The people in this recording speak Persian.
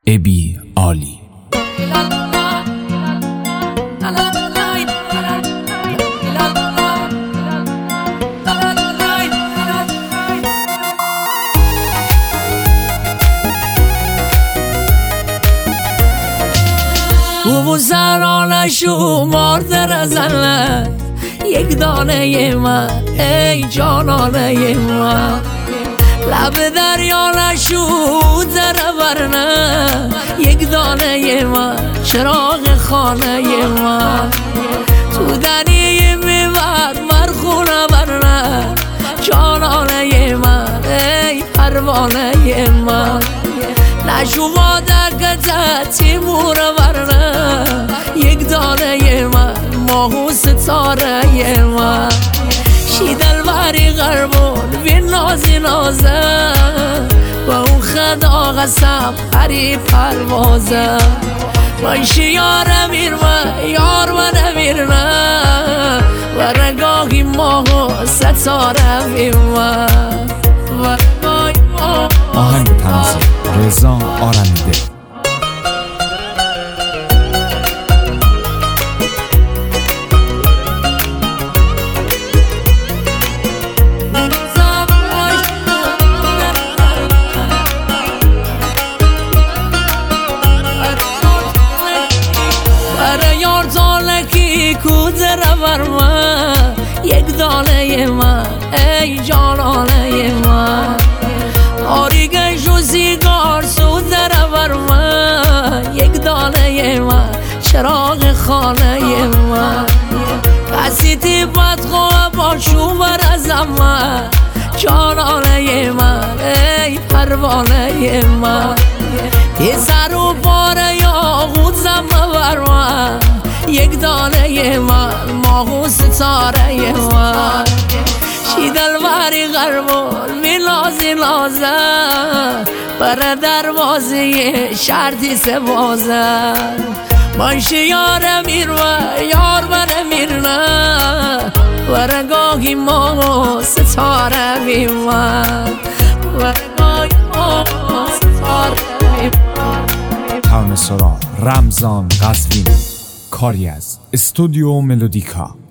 ابی عالی. او سران شمار در زنه یک دانه من ای جانانه من، لب دریا نشود در ورنه یک دانه من چراغ خانه من، تو دنی میبرد مرخونه ورنه جانانه من ای پروانه من، نشوما دکت تیمور ورنه یک دانه من ماهو ستاره من، شیدل وری غربون بی نازی نازه و اون خدا قسم هری پروازه، منشی یار میرمه یار من میرنه و رگاهی ماهو ستاره میمه و آهنگ تنظیم رضا آرمیده. کوزه من یک دانه من ای جانانه من، آریگش و سیگار سوزه من یک دانه من چراغ خانه من، کسی تیبت خواه با شوبر از من جانانه من ای پروانه من، یه سر و پاره یاقوت زمه بر من یک دانه من ماهو ستاره من، شیدل وری غربون می نازی نازه بر دروازه شرطی سبازه، منشی یار میروه یار من میرنه و رگاهی ماهو ستاره میمن و رگاهی ماهو ستاره میمن. تاون سرا رمضان قزوینی، کاری از استودیو ملودیکا.